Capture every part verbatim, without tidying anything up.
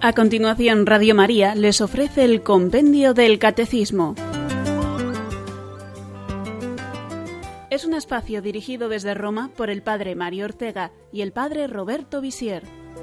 A continuación, Radio María les ofrece el Compendio del Catecismo. Es un espacio dirigido desde Roma por el Padre Mario Ortega y el Padre Roberto Visier.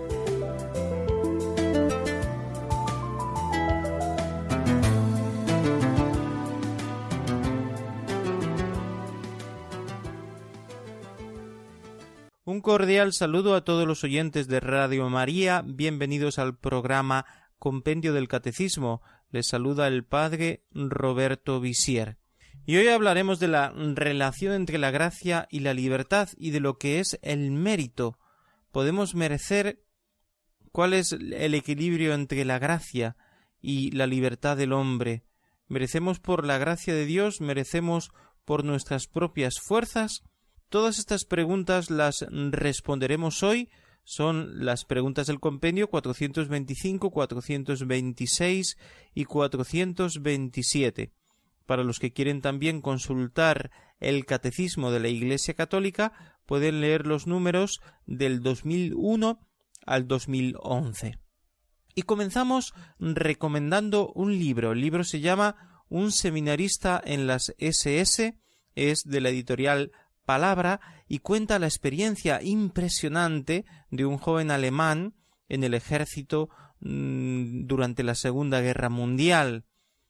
Un cordial saludo a todos los oyentes de Radio María. Bienvenidos al programa Compendio del Catecismo. Les saluda el Padre Roberto Visier. Y hoy hablaremos de la relación entre la gracia y la libertad y de lo que es el mérito. Podemos merecer cuál es el equilibrio entre la gracia y la libertad del hombre. ¿Merecemos por la gracia de Dios? ¿Merecemos por nuestras propias fuerzas? Todas estas preguntas las responderemos hoy. Son las preguntas del compendio cuatrocientos veinticinco, cuatrocientos veintiséis y cuatrocientos veintisiete. Para los que quieren también consultar el Catecismo de la Iglesia Católica, pueden leer los números del dos mil uno al dos mil once. Y comenzamos recomendando un libro. El libro se llama Un seminarista en las ese ese, es de la editorial Palabra y cuenta la experiencia impresionante de un joven alemán en el ejército mmm, durante la Segunda Guerra Mundial.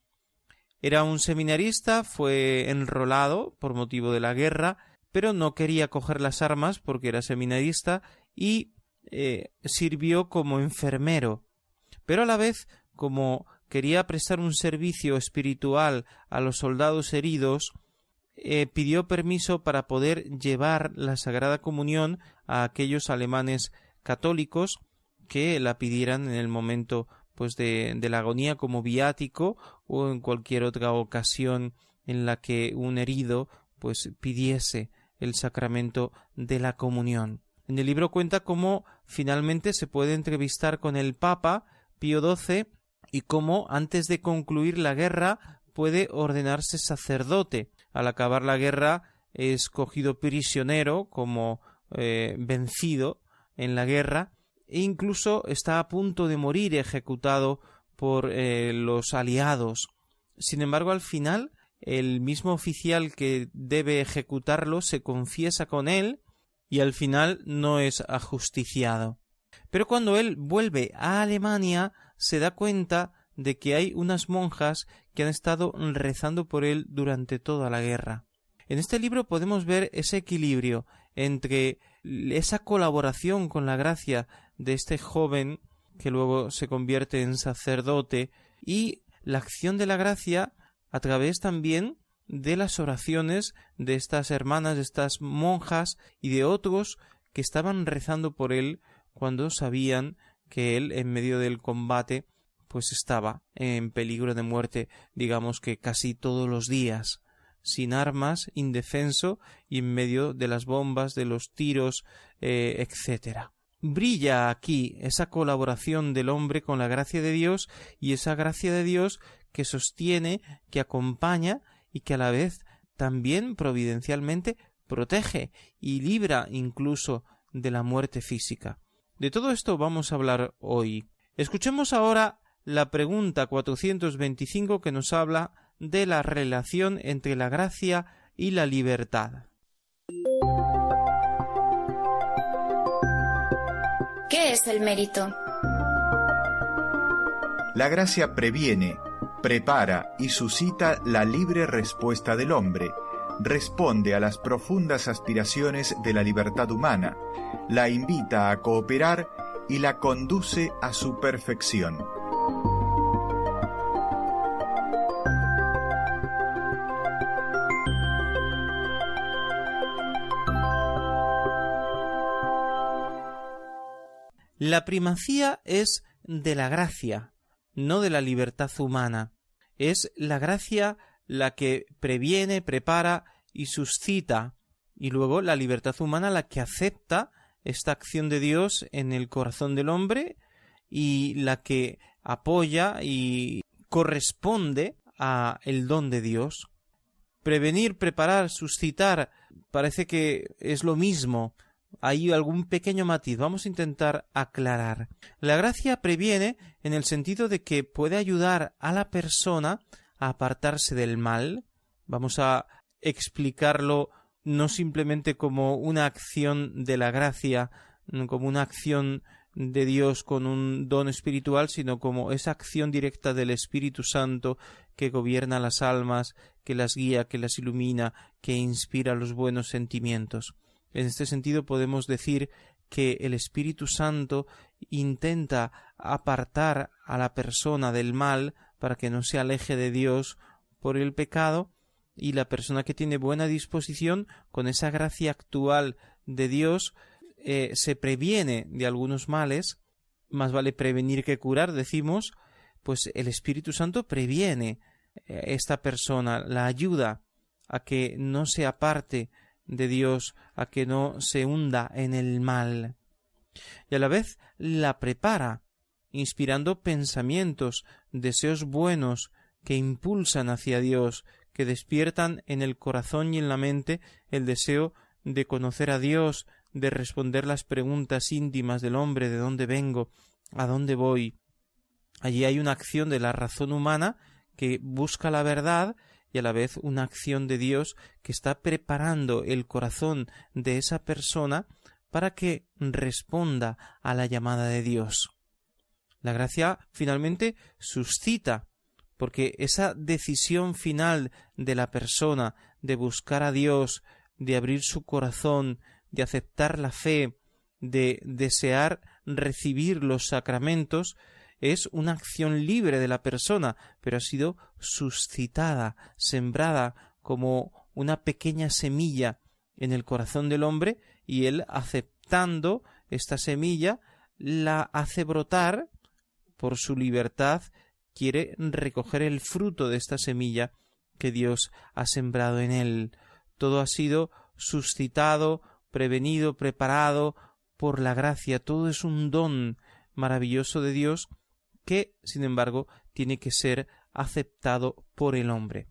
Era un seminarista, fue enrolado por motivo de la guerra, pero no quería coger las armas porque era seminarista y eh, sirvió como enfermero. Pero a la vez, como quería prestar un servicio espiritual a los soldados heridos, Eh, pidió permiso para poder llevar la Sagrada Comunión a aquellos alemanes católicos que la pidieran en el momento pues de, de la agonía como viático o en cualquier otra ocasión en la que un herido pues pidiese el sacramento de la comunión. En el libro cuenta cómo finalmente se puede entrevistar con el Papa Pío doce y cómo antes de concluir la guerra puede ordenarse sacerdote. Al acabar la guerra es cogido prisionero como eh, vencido en la guerra e incluso está a punto de morir ejecutado por eh, los aliados. Sin embargo, al final, el mismo oficial que debe ejecutarlo se confiesa con él y al final no es ajusticiado. Pero cuando él vuelve a Alemania se da cuenta de que hay unas monjas que han estado rezando por él durante toda la guerra. En este libro podemos ver ese equilibrio entre esa colaboración con la gracia de este joven que luego se convierte en sacerdote y la acción de la gracia a través también de las oraciones de estas hermanas, de estas monjas y de otros que estaban rezando por él cuando sabían que él en medio del combate pues estaba en peligro de muerte, digamos que casi todos los días, sin armas, indefenso y en medio de las bombas, de los tiros, eh, etcétera. Brilla aquí esa colaboración del hombre con la gracia de Dios y esa gracia de Dios que sostiene, que acompaña y que a la vez también providencialmente protege y libra incluso de la muerte física. De todo esto vamos a hablar hoy. Escuchemos ahora la pregunta cuatrocientos veinticinco que nos habla de la relación entre la gracia y la libertad. ¿Qué es el mérito? La gracia previene, prepara y suscita la libre respuesta del hombre, responde a las profundas aspiraciones de la libertad humana, la invita a cooperar y la conduce a su perfección. La primacía es de la gracia, no de la libertad humana. Es la gracia la que previene, prepara y suscita, y luego la libertad humana la que acepta esta acción de Dios en el corazón del hombre y la que apoya y corresponde a el don de Dios. Prevenir, preparar, suscitar, parece que es lo mismo. hay algún pequeño matiz. Vamos a intentar aclarar. La gracia previene en el sentido de que puede ayudar a la persona a apartarse del mal. Vamos a explicarlo no simplemente como una acción de la gracia, como una acción de Dios con un don espiritual, sino como esa acción directa del Espíritu Santo que gobierna las almas, que las guía, que las ilumina, que inspira los buenos sentimientos. En este sentido podemos decir que el Espíritu Santo intenta apartar a la persona del mal para que no se aleje de Dios por el pecado, y la persona que tiene buena disposición, con esa gracia actual de Dios, eh, se previene de algunos males. Más vale prevenir que curar, decimos. Pues el Espíritu Santo previene eh, esta persona, la ayuda a que no se aparte de Dios, a que no se hunda en el mal, y a la vez la prepara, inspirando pensamientos, deseos buenos que impulsan hacia Dios, que despiertan en el corazón y en la mente el deseo de conocer a Dios, de responder las preguntas íntimas del hombre: ¿de dónde vengo? ¿A dónde voy? Allí hay una acción de la razón humana que busca la verdad, y a la vez una acción de Dios que está preparando el corazón de esa persona para que responda a la llamada de Dios. La gracia finalmente suscita, porque esa decisión final de la persona de buscar a Dios, de abrir su corazón, de aceptar la fe, de desear recibir los sacramentos, es una acción libre de la persona, pero ha sido suscitada, sembrada como una pequeña semilla en el corazón del hombre, y él, aceptando esta semilla, la hace brotar por su libertad, quiere recoger el fruto de esta semilla que Dios ha sembrado en él. Todo ha sido suscitado, prevenido, preparado por la gracia. Todo es un don maravilloso de Dios que, sin embargo, tiene que ser aceptado por el hombre.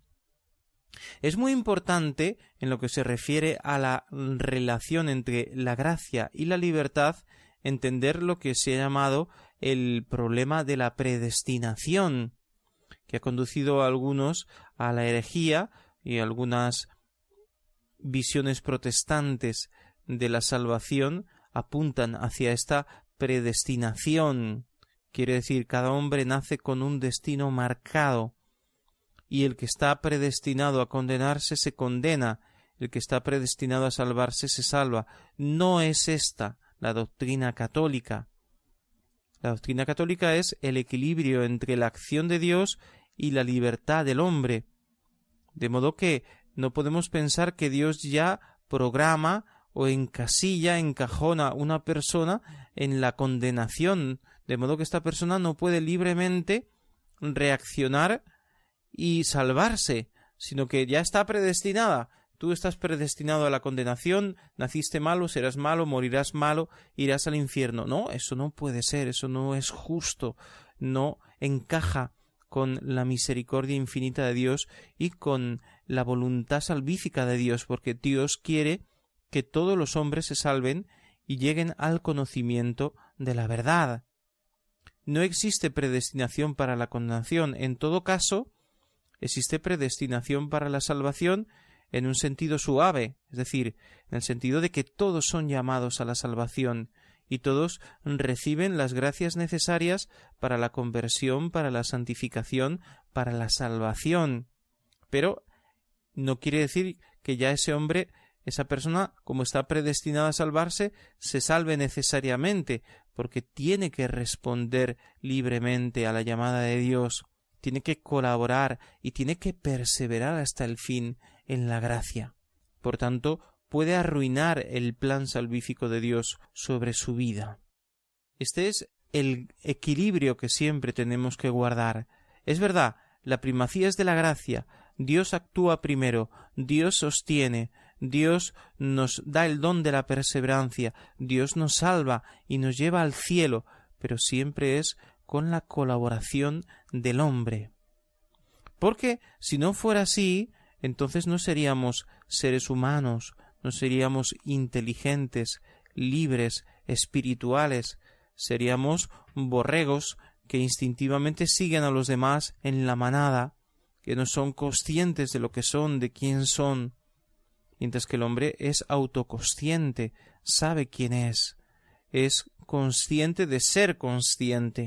Es muy importante, en lo que se refiere a la relación entre la gracia y la libertad, entender lo que se ha llamado el problema de la predestinación, que ha conducido a algunos a la herejía, y algunas visiones protestantes de la salvación apuntan hacia esta predestinación. Quiere decir, cada hombre nace con un destino marcado, y el que está predestinado a condenarse se condena, el que está predestinado a salvarse se salva. No es esta la doctrina católica. La doctrina católica es el equilibrio entre la acción de Dios y la libertad del hombre, de modo que no podemos pensar que Dios ya programa o encasilla, encajona a una persona en la condenación, de modo que esta persona no puede libremente reaccionar y salvarse, sino que ya está predestinada. Tú estás predestinado a la condenación, naciste malo, serás malo, morirás malo, irás al infierno. No, eso no puede ser, eso no es justo, no encaja con la misericordia infinita de Dios y con la voluntad salvífica de Dios, porque Dios quiere que todos los hombres se salven y lleguen al conocimiento de la verdad. No existe predestinación para la condenación. En todo caso, existe predestinación para la salvación en un sentido suave, es decir, en el sentido de que todos son llamados a la salvación y todos reciben las gracias necesarias para la conversión, para la santificación, para la salvación. Pero no quiere decir que ya ese hombre, esa persona, como está predestinada a salvarse, se salve necesariamente, porque tiene que responder libremente a la llamada de Dios, tiene que colaborar y tiene que perseverar hasta el fin en la gracia. Por tanto, puede arruinar el plan salvífico de Dios sobre su vida. Este es el equilibrio que siempre tenemos que guardar. Es verdad, la primacía es de la gracia. Dios actúa primero, Dios sostiene, Dios nos da el don de la perseverancia, Dios nos salva y nos lleva al cielo, pero siempre es con la colaboración del hombre. Porque si no fuera así, entonces no seríamos seres humanos, no seríamos inteligentes, libres, espirituales. Seríamos borregos que instintivamente siguen a los demás en la manada, que no son conscientes de lo que son, de quién son, mientras que el hombre es autoconsciente, sabe quién es, es consciente de ser consciente,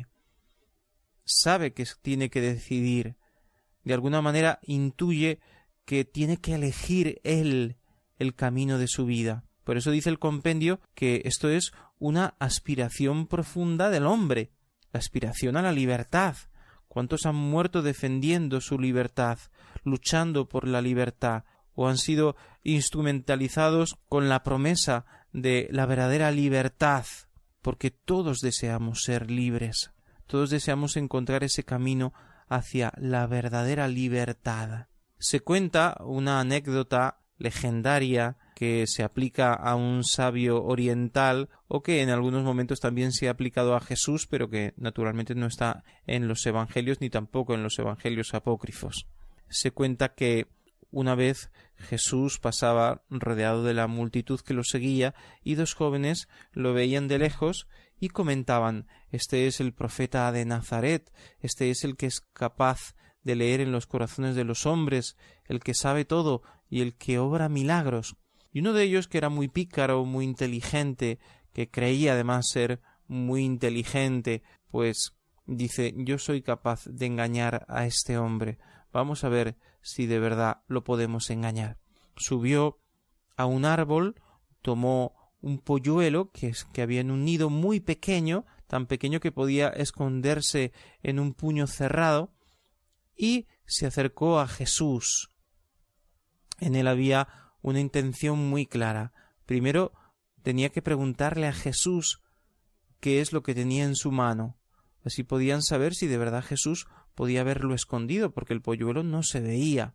sabe que tiene que decidir, de alguna manera intuye que tiene que elegir él el camino de su vida. Por eso dice el compendio que esto es una aspiración profunda del hombre, la aspiración a la libertad. ¿Cuántos han muerto defendiendo su libertad, luchando por la libertad, o han sido instrumentalizados con la promesa de la verdadera libertad? Porque todos deseamos ser libres, todos deseamos encontrar ese camino hacia la verdadera libertad. Se cuenta una anécdota legendaria que se aplica a un sabio oriental o que en algunos momentos también se ha aplicado a Jesús, pero que naturalmente no está en los evangelios ni tampoco en los evangelios apócrifos. Se cuenta que una vez Jesús pasaba rodeado de la multitud que lo seguía y dos jóvenes lo veían de lejos y comentaban: este es el profeta de Nazaret, este es el que es capaz de leer en los corazones de los hombres, el que sabe todo y el que obra milagros. Y uno de ellos, que era muy pícaro, muy inteligente, que creía además ser muy inteligente, pues dice: yo soy capaz de engañar a este hombre. Vamos a ver si de verdad lo podemos engañar. Subió a un árbol, tomó un polluelo que, es, que había en un nido muy pequeño, tan pequeño que podía esconderse en un puño cerrado, y se acercó a Jesús. En él había una intención muy clara. Primero tenía que preguntarle a Jesús qué es lo que tenía en su mano. Así podían saber si de verdad Jesús podía haberlo escondido, porque el polluelo no se veía.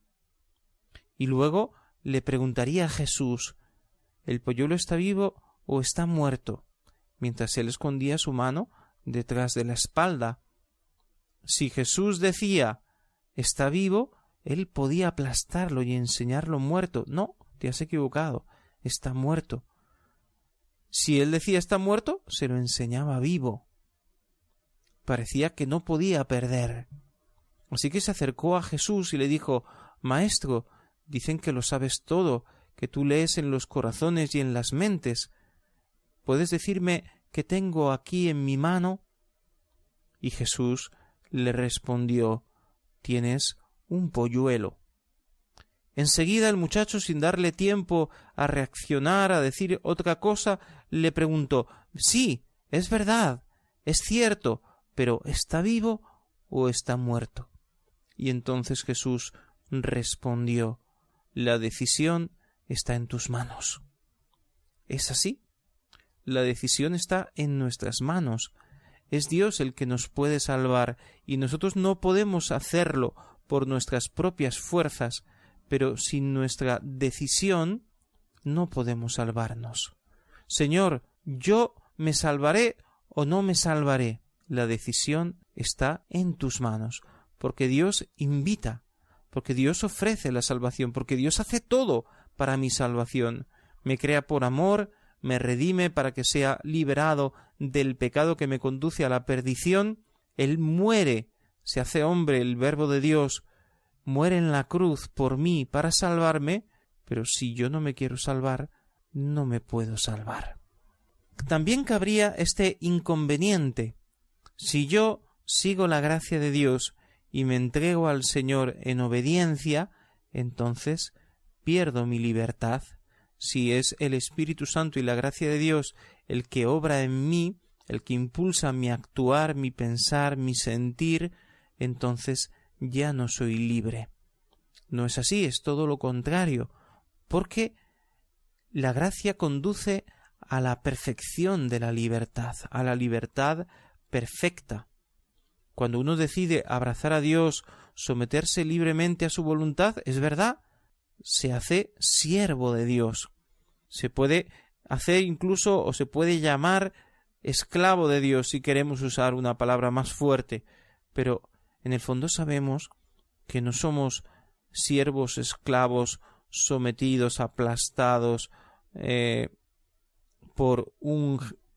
Y luego le preguntaría a Jesús: ¿el polluelo está vivo o está muerto?, mientras él escondía su mano detrás de la espalda. Si Jesús decía está vivo, él podía aplastarlo y enseñarlo muerto. No, te has equivocado, está muerto. Si él decía está muerto, se lo enseñaba vivo. Parecía que no podía perder. Así que se acercó a Jesús y le dijo: Maestro, dicen que lo sabes todo, que tú lees en los corazones y en las mentes. ¿Puedes decirme qué tengo aquí en mi mano? Y Jesús le respondió: tienes un polluelo. Enseguida el muchacho, sin darle tiempo a reaccionar, a decir otra cosa, le preguntó: sí, es verdad, es cierto, pero ¿está vivo o está muerto? Y entonces Jesús respondió: la decisión está en tus manos. ¿Es así? La decisión está en nuestras manos. Es Dios el que nos puede salvar, y nosotros no podemos hacerlo por nuestras propias fuerzas, pero sin nuestra decisión no podemos salvarnos. Señor, ¿yo me salvaré o no me salvaré? La decisión está en tus manos, porque Dios invita, porque Dios ofrece la salvación, porque Dios hace todo para mi salvación. Me crea por amor, me redime para que sea liberado del pecado que me conduce a la perdición. Él muere, se hace hombre, el Verbo de Dios, muere en la cruz por mí para salvarme, pero si yo no me quiero salvar, no me puedo salvar. También cabría este inconveniente. Si yo sigo la gracia de Dios y me entrego al Señor en obediencia, entonces pierdo mi libertad. Si es el Espíritu Santo y la gracia de Dios el que obra en mí, el que impulsa mi actuar, mi pensar, mi sentir, entonces ya no soy libre. No es así, es todo lo contrario, porque la gracia conduce a la perfección de la libertad, a la libertad perfecta. Cuando uno decide abrazar a Dios, someterse libremente a su voluntad, es verdad, se hace siervo de Dios. Se puede hacer incluso, o se puede llamar esclavo de Dios, si queremos usar una palabra más fuerte, pero en el fondo sabemos que no somos siervos, esclavos, sometidos, aplastados, eh, por un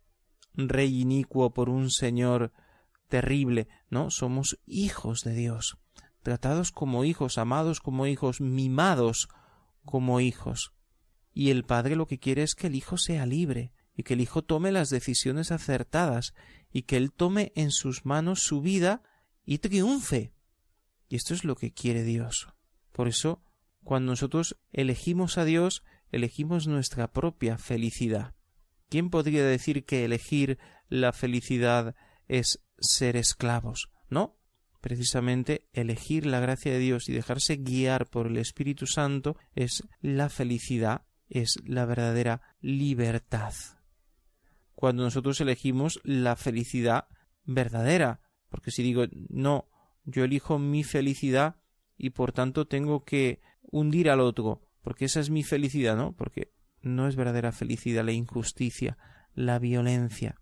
rey inicuo, por un señor terrible. No, somos hijos de Dios, tratados como hijos, amados como hijos, mimados como hijos. Y el Padre lo que quiere es que el Hijo sea libre y que el Hijo tome las decisiones acertadas y que Él tome en sus manos su vida y triunfe. Y esto es lo que quiere Dios. Por eso, cuando nosotros elegimos a Dios, elegimos nuestra propia felicidad. ¿Quién podría decir que elegir la felicidad es ser esclavos? No, precisamente elegir la gracia de Dios y dejarse guiar por el Espíritu Santo es la felicidad, es la verdadera libertad. Cuando nosotros elegimos la felicidad verdadera, porque si digo, no, yo elijo mi felicidad y por tanto tengo que hundir al otro, porque esa es mi felicidad, ¿no? Porque no es verdadera felicidad la injusticia, la violencia.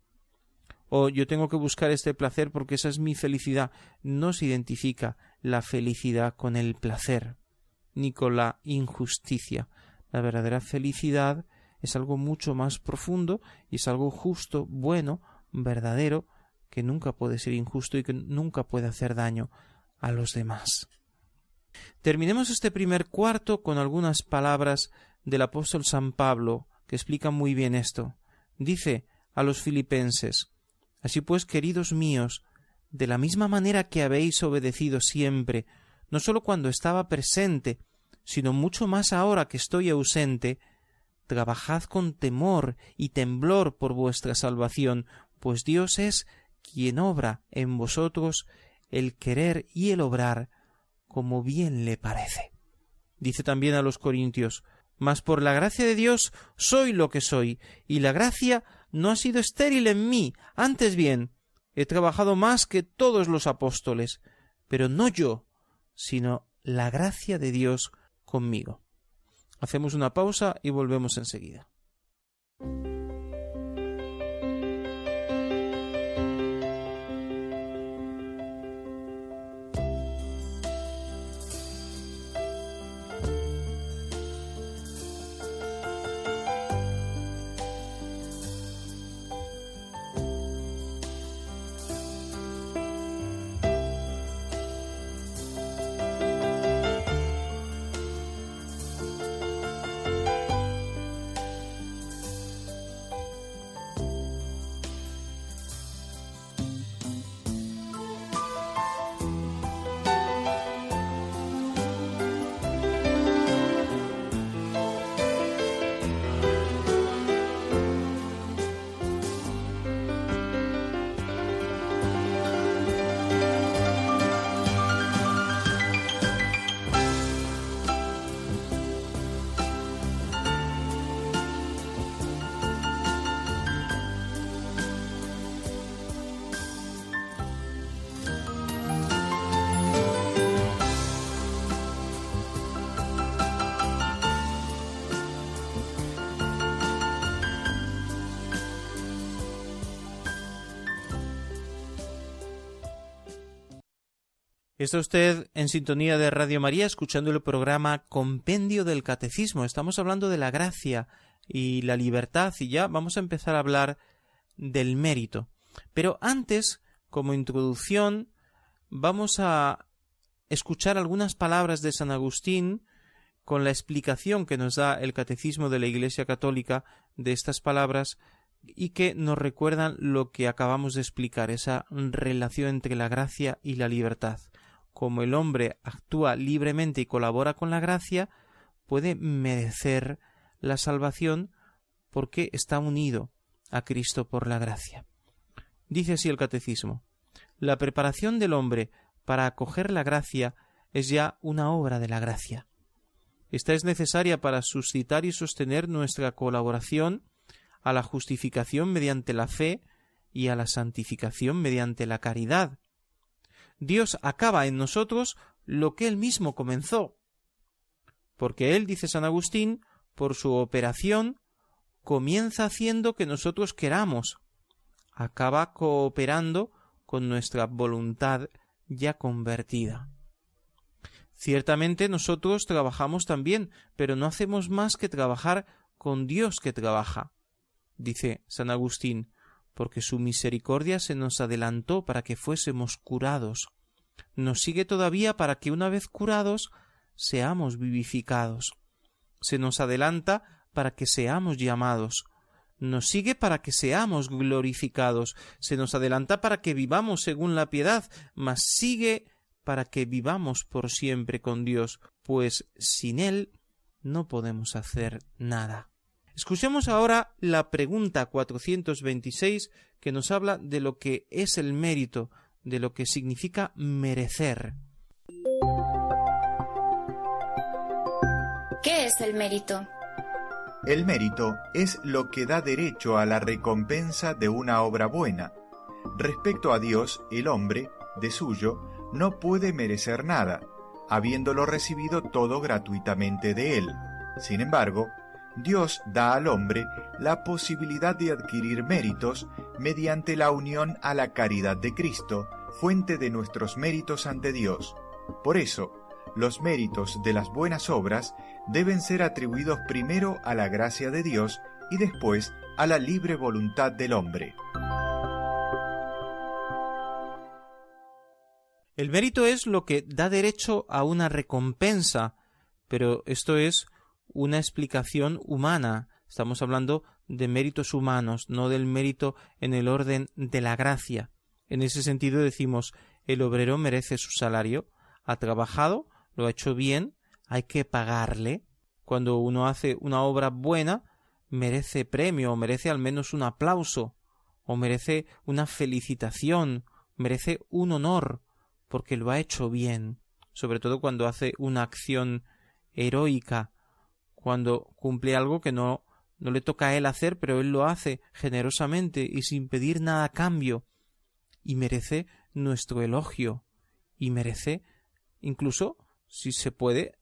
O yo tengo que buscar este placer porque esa es mi felicidad. No se identifica la felicidad con el placer, ni con la injusticia. La verdadera felicidad es algo mucho más profundo y es algo justo, bueno, verdadero, que nunca puede ser injusto y que nunca puede hacer daño a los demás. Terminemos este primer cuarto con algunas palabras del apóstol San Pablo que explican muy bien esto. Dice a los filipenses: así pues, queridos míos, de la misma manera que habéis obedecido siempre, no sólo cuando estaba presente, sino mucho más ahora que estoy ausente, trabajad con temor y temblor por vuestra salvación, pues Dios es quien obra en vosotros el querer y el obrar como bien le parece. Dice también a los corintios: mas por la gracia de Dios soy lo que soy, y la gracia no ha sido estéril en mí, antes bien, he trabajado más que todos los apóstoles, pero no yo, sino la gracia de Dios conmigo. Hacemos una pausa y volvemos enseguida. Está usted en sintonía de Radio María escuchando el programa Compendio del Catecismo. Estamos hablando de la gracia y la libertad y ya vamos a empezar a hablar del mérito. Pero antes, como introducción, vamos a escuchar algunas palabras de San Agustín con la explicación que nos da el Catecismo de la Iglesia Católica de estas palabras y que nos recuerdan lo que acabamos de explicar, esa relación entre la gracia y la libertad. Como el hombre actúa libremente y colabora con la gracia, puede merecer la salvación porque está unido a Cristo por la gracia. Dice así el Catecismo: la preparación del hombre para acoger la gracia es ya una obra de la gracia. Esta es necesaria para suscitar y sostener nuestra colaboración a la justificación mediante la fe y a la santificación mediante la caridad. Dios acaba en nosotros lo que Él mismo comenzó, porque Él, dice San Agustín, por su operación, comienza haciendo que nosotros queramos, acaba cooperando con nuestra voluntad ya convertida. Ciertamente nosotros trabajamos también, pero no hacemos más que trabajar con Dios que trabaja. dice San Agustín, porque su misericordia se nos adelantó para que fuésemos curados. Nos sigue todavía para que una vez curados seamos vivificados. Se nos adelanta para que seamos llamados. Nos sigue para que seamos glorificados. Se nos adelanta para que vivamos según la piedad, mas sigue para que vivamos por siempre con Dios, pues sin Él no podemos hacer nada. Escuchemos ahora la pregunta cuatrocientos veintiséis, que nos habla de lo que es el mérito, de lo que significa merecer. ¿Qué es el mérito? El mérito es lo que da derecho a la recompensa de una obra buena. Respecto a Dios, el hombre, de suyo, no puede merecer nada, habiéndolo recibido todo gratuitamente de Él. Sin embargo, Dios da al hombre la posibilidad de adquirir méritos mediante la unión a la caridad de Cristo, fuente de nuestros méritos ante Dios. Por eso, los méritos de las buenas obras deben ser atribuidos primero a la gracia de Dios y después a la libre voluntad del hombre. El mérito es lo que da derecho a una recompensa, pero esto es una explicación humana. Estamos hablando de méritos humanos, no del mérito en el orden de la gracia. En ese sentido decimos, el obrero merece su salario, ha trabajado, lo ha hecho bien, hay que pagarle. Cuando uno hace una obra buena, merece premio, o merece al menos un aplauso, o merece una felicitación, merece un honor, porque lo ha hecho bien, sobre todo cuando hace una acción heroica, cuando cumple algo que no, no le toca a él hacer, pero él lo hace generosamente y sin pedir nada a cambio, y merece nuestro elogio, y merece, incluso, si se puede,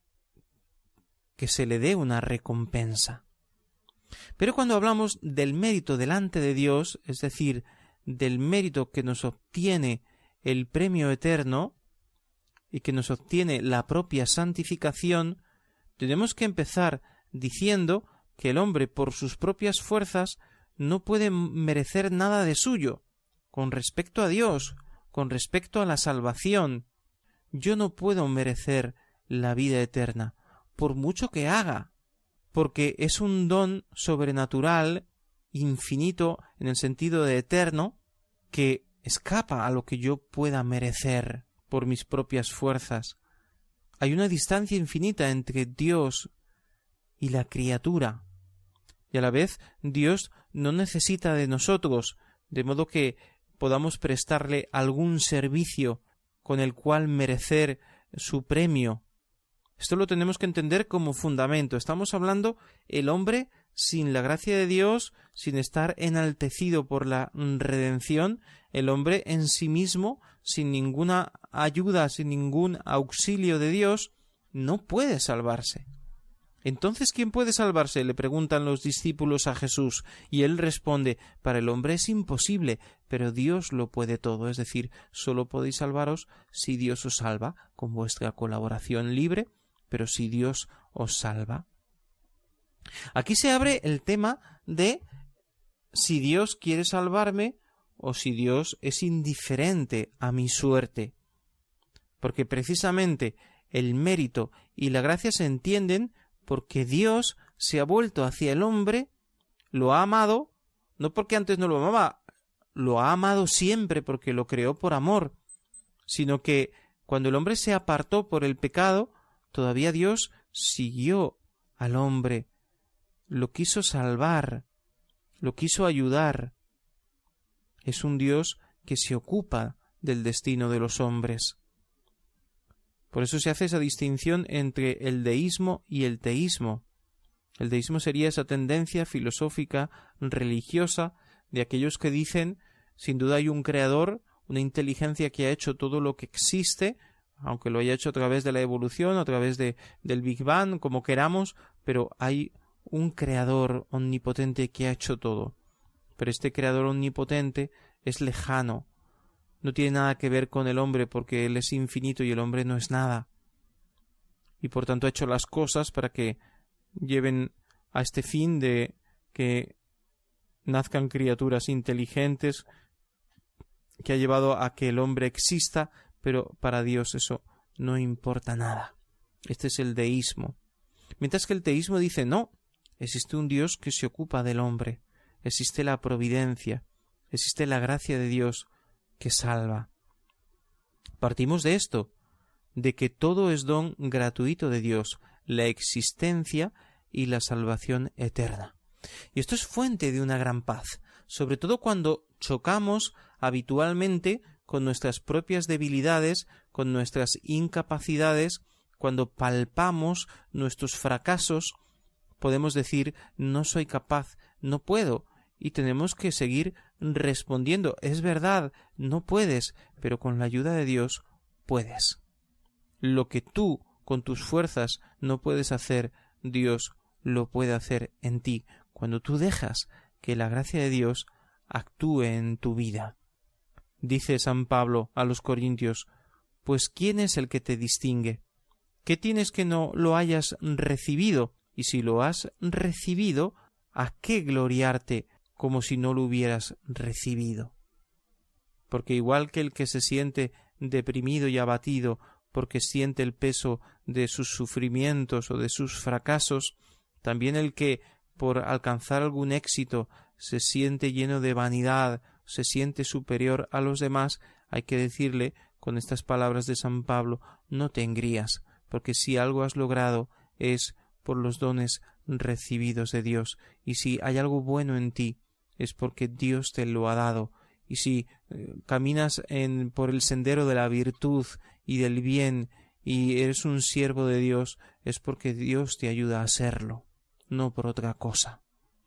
que se le dé una recompensa. Pero cuando hablamos del mérito delante de Dios, es decir, del mérito que nos obtiene el premio eterno y que nos obtiene la propia santificación, tenemos que empezar diciendo que el hombre por sus propias fuerzas no puede merecer nada de suyo con respecto a Dios, con respecto a la salvación. Yo no puedo merecer la vida eterna, por mucho que haga, porque es un don sobrenatural, infinito en el sentido de eterno, que escapa a lo que yo pueda merecer por mis propias fuerzas. Hay una distancia infinita entre Dios y la criatura, y a la vez Dios no necesita de nosotros, de modo que podamos prestarle algún servicio con el cual merecer su premio. Esto lo tenemos que entender como fundamento. Estamos hablando el hombre sin la gracia de Dios, sin estar enaltecido por la redención, el hombre en sí mismo, sin ninguna ayuda, sin ningún auxilio de Dios, no puede salvarse. Entonces, ¿quién puede salvarse?, le preguntan los discípulos a Jesús, y él responde, para el hombre es imposible, pero Dios lo puede todo, es decir, solo podéis salvaros si Dios os salva, con vuestra colaboración libre, pero si Dios os salva. Aquí se abre el tema de si Dios quiere salvarme o si Dios es indiferente a mi suerte, porque precisamente el mérito y la gracia se entienden porque Dios se ha vuelto hacia el hombre, lo ha amado, no porque antes no lo amaba, lo ha amado siempre porque lo creó por amor, sino que cuando el hombre se apartó por el pecado, todavía Dios siguió al hombre, lo quiso salvar, lo quiso ayudar. Es un Dios que se ocupa del destino de los hombres. Por eso se hace esa distinción entre el deísmo y el teísmo. El deísmo sería esa tendencia filosófica, religiosa, de aquellos que dicen, sin duda hay un creador, una inteligencia que ha hecho todo lo que existe, aunque lo haya hecho a través de la evolución, a través de, del Big Bang, como queramos, pero hay un creador omnipotente que ha hecho todo. Pero este creador omnipotente es lejano, no tiene nada que ver con el hombre porque él es infinito y el hombre no es nada. Y por tanto ha hecho las cosas para que lleven a este fin de que nazcan criaturas inteligentes, que ha llevado a que el hombre exista, pero para Dios eso no importa nada. Este es el deísmo. Mientras que el teísmo dice no, existe un Dios que se ocupa del hombre, existe la providencia, existe la gracia de Dios que salva. Partimos de esto, de que todo es don gratuito de Dios, la existencia y la salvación eterna. Y esto es fuente de una gran paz, sobre todo cuando chocamos habitualmente con nuestras propias debilidades, con nuestras incapacidades, cuando palpamos nuestros fracasos, podemos decir no soy capaz, no puedo, y tenemos que seguir respondiendo es verdad, no puedes, pero con la ayuda de Dios puedes. Lo que tú con tus fuerzas no puedes hacer, Dios lo puede hacer en ti, cuando tú dejas que la gracia de Dios actúe en tu vida. Dice San Pablo a los Corintios, pues ¿quién es el que te distingue? ¿Qué tienes que no lo hayas recibido? Y si lo has recibido, ¿a qué gloriarte como si no lo hubieras recibido? Porque igual que el que se siente deprimido y abatido porque siente el peso de sus sufrimientos o de sus fracasos, también el que por alcanzar algún éxito se siente lleno de vanidad, se siente superior a los demás, hay que decirle con estas palabras de San Pablo, no te engrías, porque si algo has logrado es por los dones recibidos de Dios, y si hay algo bueno en ti es porque Dios te lo ha dado, y si eh, caminas en, por el sendero de la virtud y del bien y eres un siervo de Dios, es porque Dios te ayuda a serlo, no por otra cosa.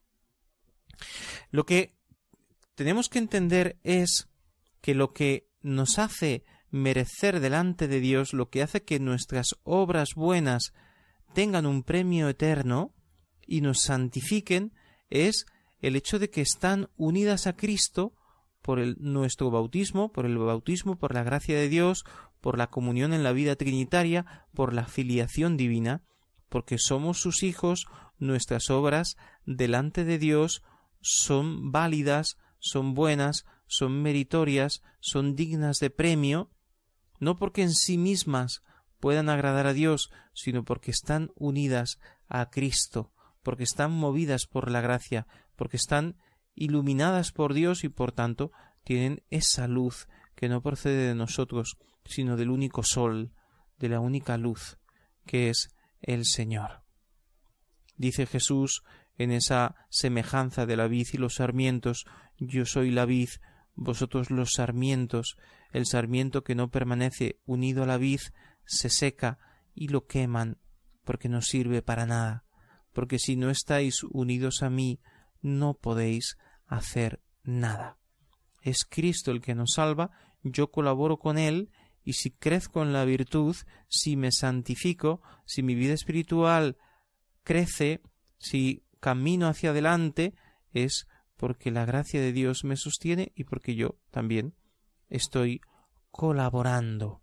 Lo que tenemos que entender es que lo que nos hace merecer delante de Dios, lo que hace que nuestras obras buenas tengan un premio eterno y nos santifiquen, es el hecho de que están unidas a Cristo por el, nuestro bautismo, por el bautismo, por la gracia de Dios, por la comunión en la vida trinitaria, por la filiación divina, porque somos sus hijos, nuestras obras delante de Dios son válidas, son buenas, son meritorias, son dignas de premio, no porque en sí mismas puedan agradar a Dios, sino porque están unidas a Cristo, porque están movidas por la gracia, porque están iluminadas por Dios y por tanto tienen esa luz que no procede de nosotros, sino del único sol, de la única luz, que es el Señor. Dice Jesús en esa semejanza de la vid y los sarmientos, yo soy la vid, vosotros los sarmientos, el sarmiento que no permanece unido a la vid se seca y lo queman, porque no sirve para nada, porque si no estáis unidos a mí, no podéis hacer nada. Es Cristo el que nos salva, yo colaboro con Él, y si crezco en la virtud, si me santifico, si mi vida espiritual crece, si camino hacia adelante, es porque la gracia de Dios me sostiene y porque yo también estoy colaborando.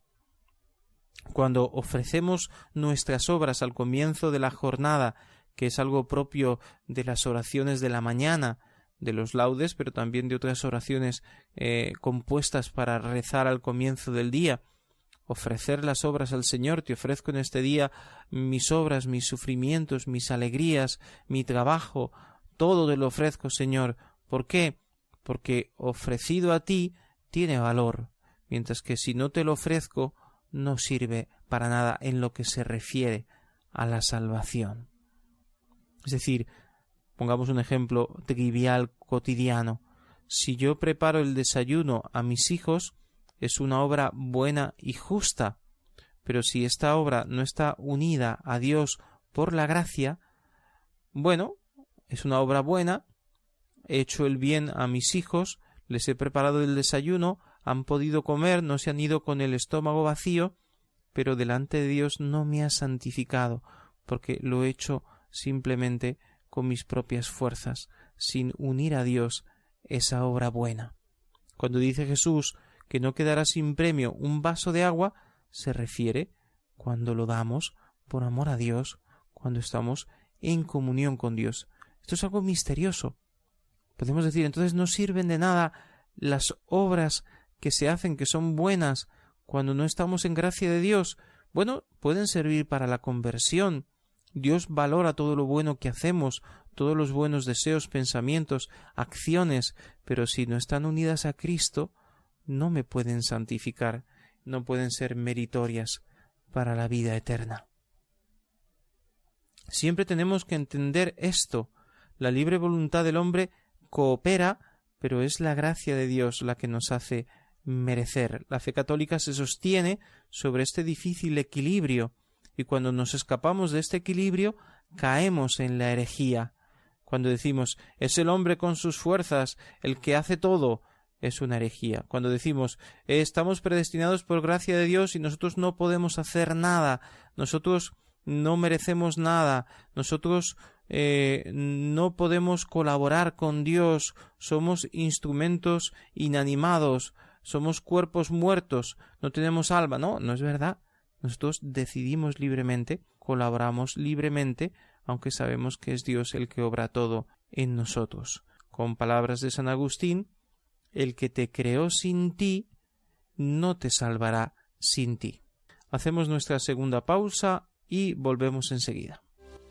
Cuando ofrecemos nuestras obras al comienzo de la jornada, que es algo propio de las oraciones de la mañana, de los laudes, pero también de otras oraciones eh, compuestas para rezar al comienzo del día, ofrecer las obras al Señor, te ofrezco en este día mis obras, mis sufrimientos, mis alegrías, mi trabajo, todo te lo ofrezco, Señor. ¿Por qué? Porque ofrecido a ti tiene valor, mientras que si no te lo ofrezco no sirve para nada en lo que se refiere a la salvación. Es decir, pongamos un ejemplo trivial, cotidiano. Si yo preparo el desayuno a mis hijos, es una obra buena y justa, pero si esta obra no está unida a Dios por la gracia, bueno, es una obra buena, he hecho el bien a mis hijos, les he preparado el desayuno, han podido comer, no se han ido con el estómago vacío, pero delante de Dios no me ha santificado, porque lo he hecho simplemente con mis propias fuerzas, sin unir a Dios esa obra buena. Cuando dice Jesús que no quedará sin premio un vaso de agua, se refiere cuando lo damos por amor a Dios, cuando estamos en comunión con Dios. Esto es algo misterioso, Podemos decir, entonces no sirven de nada las obras que se hacen, que son buenas, cuando no estamos en gracia de Dios. Bueno, pueden servir para la conversión. Dios valora todo lo bueno que hacemos, todos los buenos deseos, pensamientos, acciones, pero si no están unidas a Cristo, no me pueden santificar, no pueden ser meritorias para la vida eterna. Siempre tenemos que entender esto. La libre voluntad del hombre coopera, pero es la gracia de Dios la que nos hace merecer. La fe católica se sostiene sobre este difícil equilibrio, y cuando nos escapamos de este equilibrio, caemos en la herejía. Cuando decimos, es el hombre con sus fuerzas el que hace todo, es una herejía. Cuando decimos, estamos predestinados por gracia de Dios y nosotros no podemos hacer nada, nosotros no merecemos nada, nosotros eh, no podemos colaborar con Dios, somos instrumentos inanimados, somos cuerpos muertos, no tenemos alma. No, no es verdad. Nosotros decidimos libremente, colaboramos libremente, aunque sabemos que es Dios el que obra todo en nosotros. Con palabras de San Agustín, el que te creó sin ti, no te salvará sin ti. Hacemos nuestra segunda pausa y volvemos enseguida.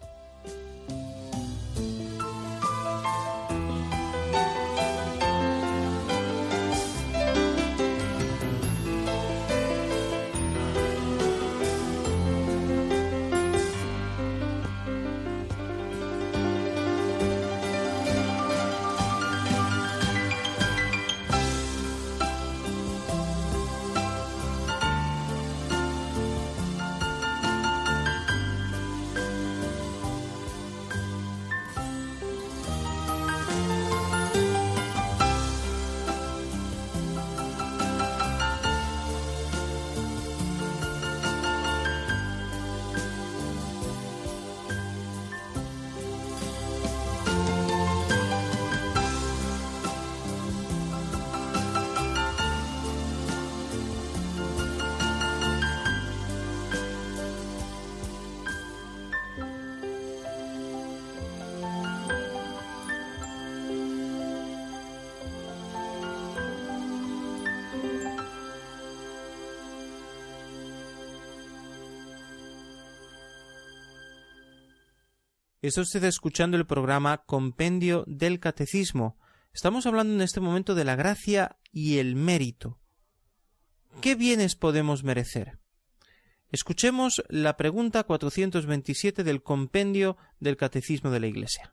Está usted escuchando el programa Compendio del Catecismo. Estamos hablando en este momento de la gracia y el mérito. ¿Qué bienes podemos merecer? Escuchemos la pregunta cuatrocientos veintisiete del Compendio del Catecismo de la Iglesia.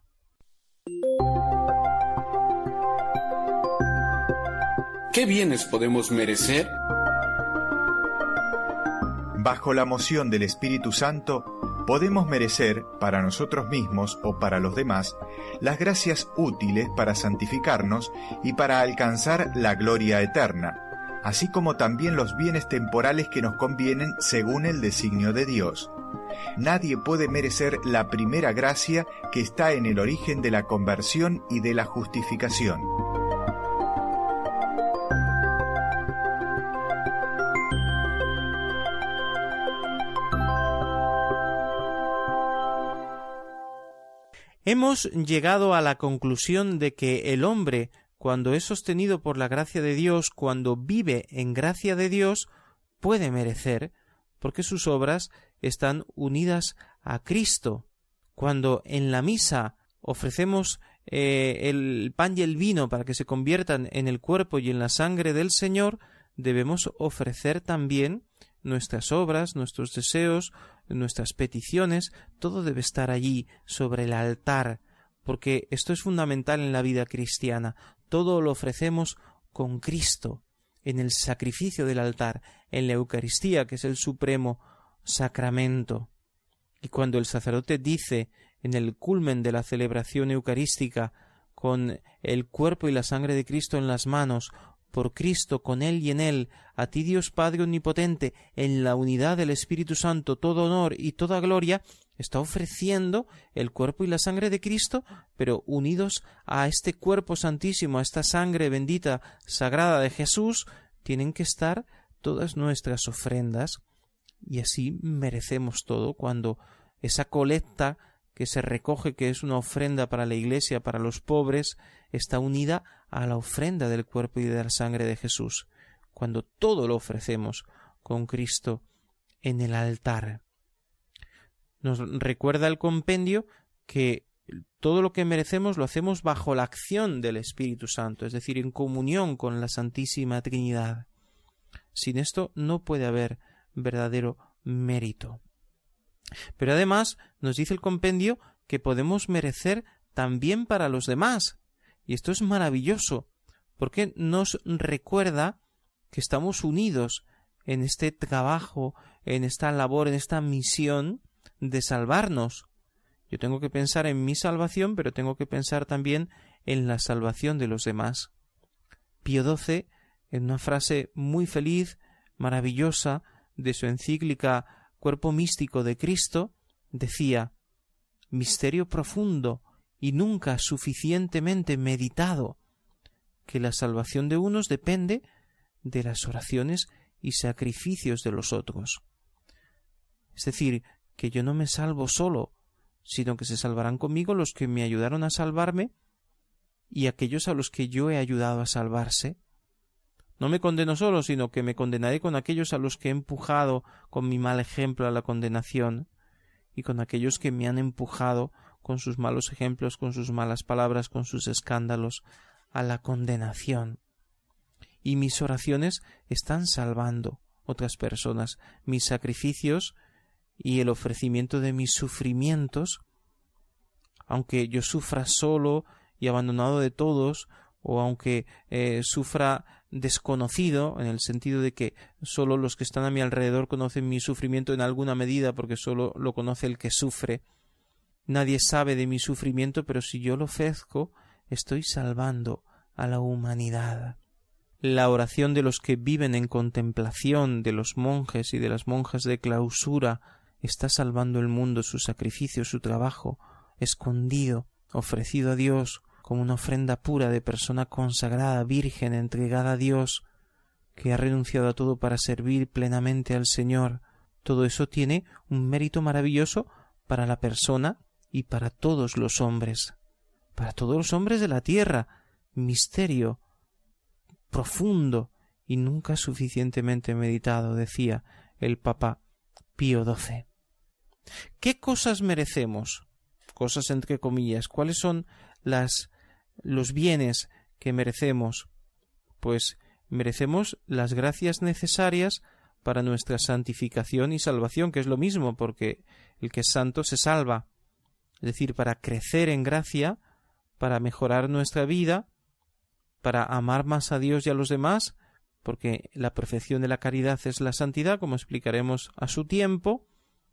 ¿Qué bienes podemos merecer? Bajo la moción del Espíritu Santo, podemos merecer, para nosotros mismos o para los demás, las gracias útiles para santificarnos y para alcanzar la gloria eterna, así como también los bienes temporales que nos convienen según el designio de Dios. Nadie puede merecer la primera gracia que está en el origen de la conversión y de la justificación. Hemos llegado a la conclusión de que el hombre, cuando es sostenido por la gracia de Dios, cuando vive en gracia de Dios, puede merecer, porque sus obras están unidas a Cristo. Cuando en la misa ofrecemos eh, el pan y el vino para que se conviertan en el cuerpo y en la sangre del Señor, debemos ofrecer también nuestras obras, nuestros deseos, nuestras peticiones, todo debe estar allí sobre el altar, porque esto es fundamental en la vida cristiana. Todo lo ofrecemos con Cristo, en el sacrificio del altar, en la Eucaristía, que es el supremo sacramento. Y cuando el sacerdote dice, en el culmen de la celebración eucarística, con el cuerpo y la sangre de Cristo en las manos, por Cristo, con Él y en Él, a ti Dios Padre Omnipotente, en la unidad del Espíritu Santo, todo honor y toda gloria, está ofreciendo el cuerpo y la sangre de Cristo, pero unidos a este cuerpo santísimo, a esta sangre bendita, sagrada de Jesús, tienen que estar todas nuestras ofrendas, y así merecemos todo cuando esa colecta que se recoge, que es una ofrenda para la Iglesia, para los pobres, está unida a la ofrenda del cuerpo y de la sangre de Jesús, cuando todo lo ofrecemos con Cristo en el altar. Nos recuerda el compendio que todo lo que merecemos lo hacemos bajo la acción del Espíritu Santo, es decir, en comunión con la Santísima Trinidad. Sin esto no puede haber verdadero mérito. Pero además nos dice el compendio que podemos merecer también para los demás. Y esto es maravilloso, porque nos recuerda que estamos unidos en este trabajo, en esta labor, en esta misión de salvarnos. Yo tengo que pensar en mi salvación, pero tengo que pensar también en la salvación de los demás. Pío doce, en una frase muy feliz, maravillosa, de su encíclica Cuerpo místico de Cristo, decía: misterio profundo y nunca suficientemente meditado, que la salvación de unos depende de las oraciones y sacrificios de los otros. Es decir, que yo no me salvo solo, sino que se salvarán conmigo los que me ayudaron a salvarme y aquellos a los que yo he ayudado a salvarse. No me condeno solo, sino que me condenaré con aquellos a los que he empujado con mi mal ejemplo a la condenación, y con aquellos que me han empujado con sus malos ejemplos, con sus malas palabras, con sus escándalos, a la condenación. Y mis oraciones están salvando otras personas, mis sacrificios y el ofrecimiento de mis sufrimientos, aunque yo sufra solo y abandonado de todos, o aunque eh, sufra desconocido, en el sentido de que solo los que están a mi alrededor conocen mi sufrimiento en alguna medida, porque solo lo conoce el que sufre. Nadie sabe de mi sufrimiento, pero si yo lo ofrezco, estoy salvando a la humanidad. La oración de los que viven en contemplación, de los monjes y de las monjas de clausura, está salvando el mundo, su sacrificio, su trabajo, escondido, ofrecido a Dios, como una ofrenda pura de persona consagrada, virgen, entregada a Dios, que ha renunciado a todo para servir plenamente al Señor. Todo eso tiene un mérito maravilloso para la persona y para todos los hombres, para todos los hombres de la tierra. Misterio profundo y nunca suficientemente meditado, decía el Papa Pío doce. ¿Qué cosas merecemos? Cosas entre comillas. ¿Cuáles son las los bienes que merecemos? Pues merecemos las gracias necesarias para nuestra santificación y salvación, que es lo mismo, porque el que es santo se salva. Es decir, para crecer en gracia, para mejorar nuestra vida, para amar más a Dios y a los demás, porque la perfección de la caridad es la santidad, como explicaremos a su tiempo,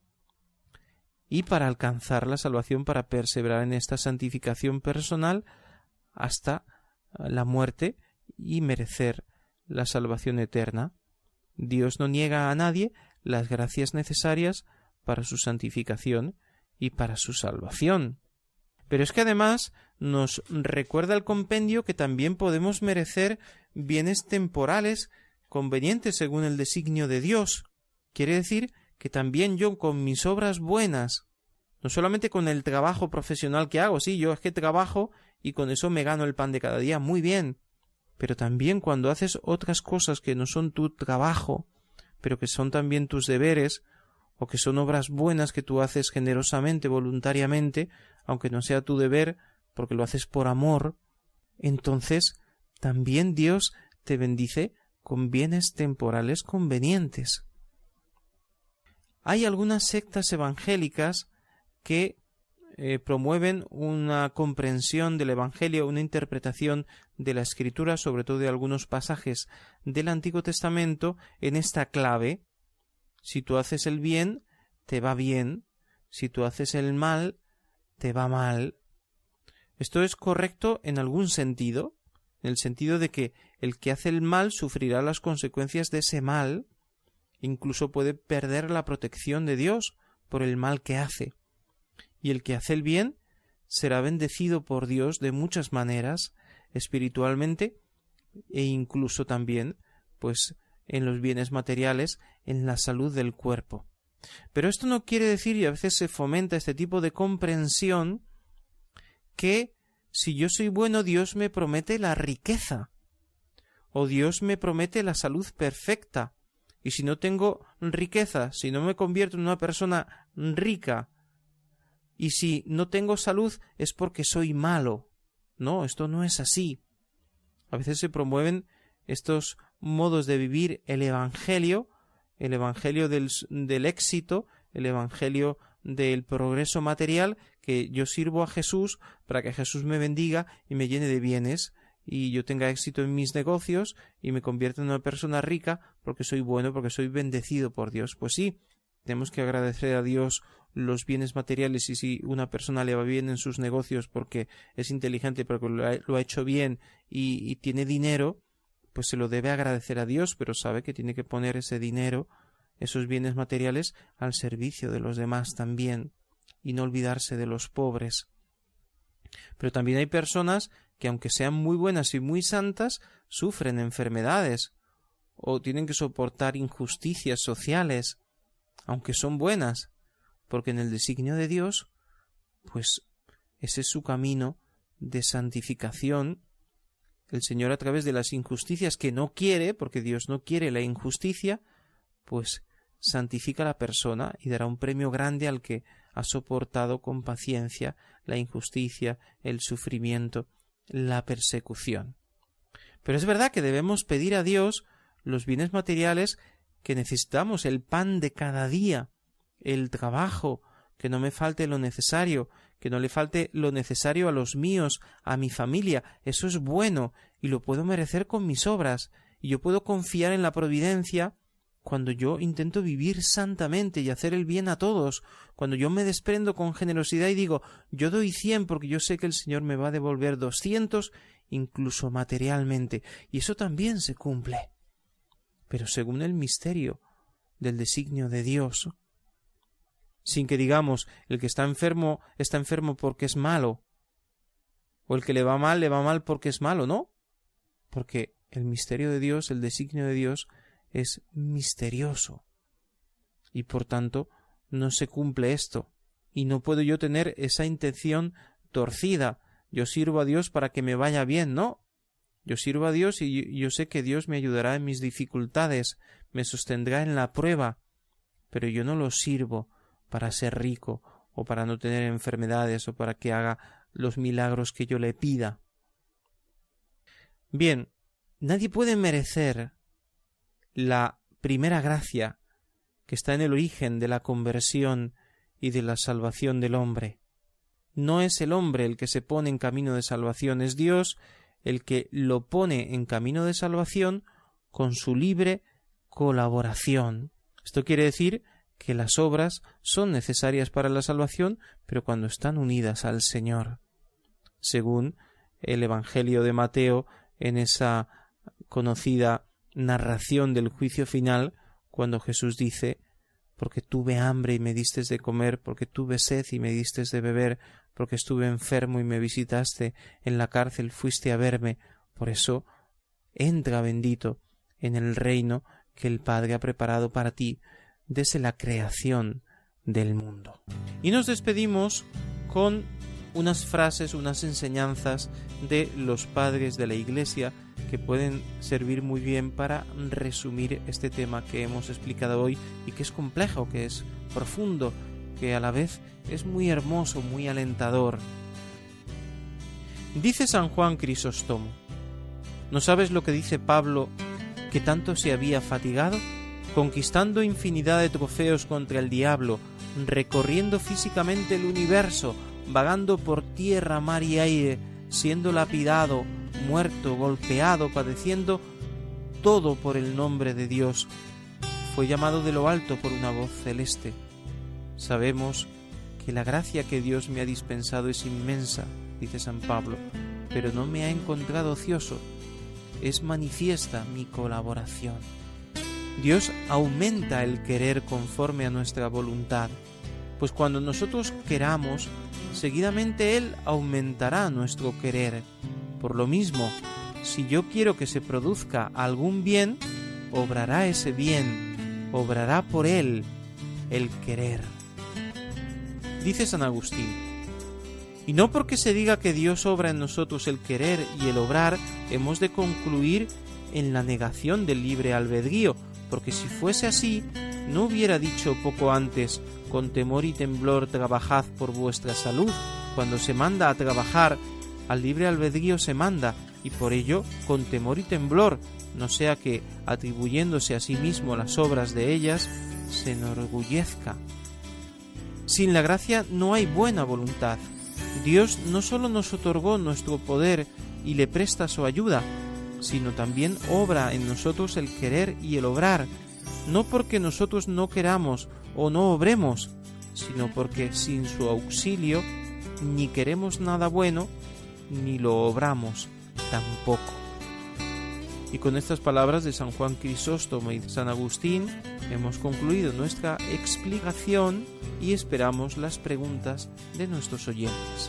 y para alcanzar la salvación, para perseverar en esta santificación personal hasta la muerte y merecer la salvación eterna. Dios no niega a nadie las gracias necesarias para su santificación y para su salvación. Pero es que además nos recuerda el compendio que también podemos merecer bienes temporales convenientes según el designio de Dios. Quiere decir que también yo con mis obras buenas, no solamente con el trabajo profesional que hago, sí, yo es que trabajo y con eso me gano el pan de cada día, muy bien, pero también cuando haces otras cosas que no son tu trabajo, pero que son también tus deberes, o que son obras buenas que tú haces generosamente, voluntariamente, aunque no sea tu deber, porque lo haces por amor, entonces también Dios te bendice con bienes temporales convenientes. Hay algunas sectas evangélicas que eh, promueven una comprensión del Evangelio, una interpretación de la Escritura, sobre todo de algunos pasajes del Antiguo Testamento, en esta clave: si tú haces el bien, te va bien; si tú haces el mal, te va mal. Esto es correcto en algún sentido, en el sentido de que el que hace el mal sufrirá las consecuencias de ese mal, incluso puede perder la protección de Dios por el mal que hace. Y el que hace el bien será bendecido por Dios de muchas maneras, espiritualmente e incluso también, pues, en los bienes materiales, en la salud del cuerpo. Pero esto no quiere decir, y a veces se fomenta este tipo de comprensión, que si yo soy bueno, Dios me promete la riqueza, o Dios me promete la salud perfecta, y si no tengo riqueza, si no me convierto en una persona rica, y si no tengo salud es porque soy malo. No, esto no es así. A veces se promueven estos modos de vivir el Evangelio, el Evangelio del, del éxito, el Evangelio del progreso material, que yo sirvo a Jesús para que Jesús me bendiga y me llene de bienes, y yo tenga éxito en mis negocios y me convierta en una persona rica porque soy bueno, porque soy bendecido por Dios. Pues sí, tenemos que agradecer a Dios los bienes materiales, y si una persona le va bien en sus negocios porque es inteligente, porque lo ha, lo ha hecho bien y, y tiene dinero, pues se lo debe agradecer a Dios, pero sabe que tiene que poner ese dinero, esos bienes materiales, al servicio de los demás también, y no olvidarse de los pobres. Pero también hay personas que, aunque sean muy buenas y muy santas, sufren enfermedades o tienen que soportar injusticias sociales, aunque son buenas, porque en el designio de Dios, pues ese es su camino de santificación. El Señor, a través de las injusticias que no quiere, porque Dios no quiere la injusticia, pues santifica a la persona y dará un premio grande al que ha soportado con paciencia la injusticia, el sufrimiento, la persecución. Pero es verdad que debemos pedir a Dios los bienes materiales que necesitamos, el pan de cada día, el trabajo, que no me falte lo necesario, que no le falte lo necesario a los míos, a mi familia. Eso es bueno y lo puedo merecer con mis obras, y yo puedo confiar en la providencia cuando yo intento vivir santamente y hacer el bien a todos, cuando yo me desprendo con generosidad y digo, yo doy cien porque yo sé que el Señor me va a devolver doscientos, incluso materialmente, y eso también se cumple, pero según el misterio del designio de Dios, sin que digamos el que está enfermo está enfermo porque es malo, o el que le va mal le va mal porque es malo, ¿no? Porque el misterio de Dios, el designio de Dios, es misterioso, y por tanto no se cumple esto, y no puedo yo tener esa intención torcida. Yo sirvo a Dios para que me vaya bien, ¿no? Yo sirvo a Dios y yo sé que Dios me ayudará en mis dificultades, me sostendrá en la prueba, pero yo no lo sirvo para ser rico, o para no tener enfermedades, o para que haga los milagros que yo le pida. Bien, nadie puede merecer la primera gracia que está en el origen de la conversión y de la salvación del hombre. No es el hombre el que se pone en camino de salvación, es Dios el que lo pone en camino de salvación con su libre colaboración. Esto quiere decir que las obras son necesarias para la salvación, pero cuando están unidas al Señor, según el Evangelio de Mateo, en esa conocida narración del juicio final, cuando Jesús dice, porque tuve hambre y me distes de comer, porque tuve sed y me distes de beber, porque estuve enfermo y me visitaste, en la cárcel fuiste a verme. Por eso entra, bendito, en el reino que el Padre ha preparado para ti desde la creación del mundo. Y nos despedimos con unas frases, unas enseñanzas de los padres de la Iglesia que pueden servir muy bien para resumir este tema que hemos explicado hoy, y que es complejo, que es profundo, que a la vez es muy hermoso, muy alentador. Dice San Juan Crisóstomo: ¿no sabes lo que dice Pablo, que tanto se había fatigado, conquistando infinidad de trofeos contra el diablo, recorriendo físicamente el universo, vagando por tierra, mar y aire, siendo lapidado, muerto, golpeado, padeciendo todo por el nombre de Dios? Fue llamado de lo alto por una voz celeste. Sabemos que la gracia que Dios me ha dispensado es inmensa, dice San Pablo, pero no me ha encontrado ocioso. Es manifiesta mi colaboración. Dios aumenta el querer conforme a nuestra voluntad, pues cuando nosotros queramos, seguidamente Él aumentará nuestro querer. Por lo mismo, si yo quiero que se produzca algún bien, obrará ese bien, obrará por Él. el querer. Dice San Agustín: y no porque se diga que Dios obra en nosotros el querer y el obrar, hemos de concluir en la negación del libre albedrío, porque si fuese así, no hubiera dicho poco antes: con temor y temblor trabajad por vuestra salud. Cuando se manda a trabajar, al libre albedrío se manda, y por ello con temor y temblor, no sea que, atribuyéndose a sí mismo las obras de ellas, se enorgullezca. Sin la gracia no hay buena voluntad. Dios no solo nos otorgó nuestro poder y le presta su ayuda, sino también obra en nosotros el querer y el obrar, no porque nosotros no queramos o no obremos, sino porque sin su auxilio ni queremos nada bueno, ni lo obramos tampoco. Y con estas palabras de San Juan Crisóstomo y de San Agustín hemos concluido nuestra explicación y esperamos las preguntas de nuestros oyentes.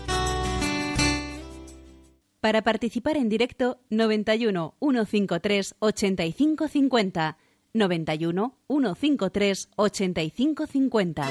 Para participar en directo, noventa y uno, ciento cincuenta y tres, ochenta y cinco cincuenta, noventa y uno, ciento cincuenta y tres, ochenta y cinco cincuenta.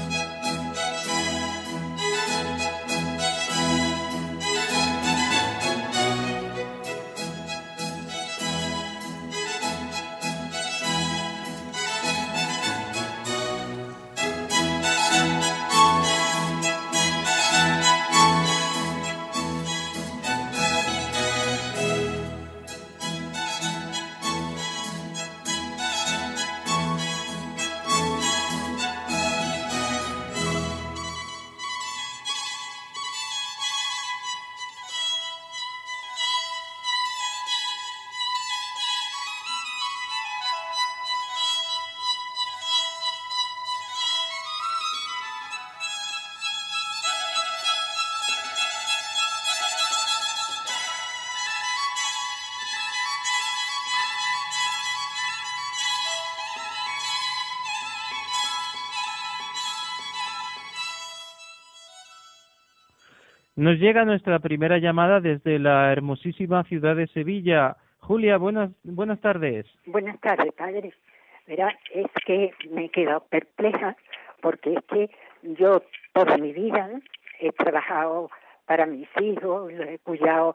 Nos llega nuestra primera llamada desde la hermosísima ciudad de Sevilla. Julia, buenas buenas tardes. Buenas tardes, padre. Verá, es que me he quedado perpleja porque es que yo toda mi vida he trabajado para mis hijos, los he cuidado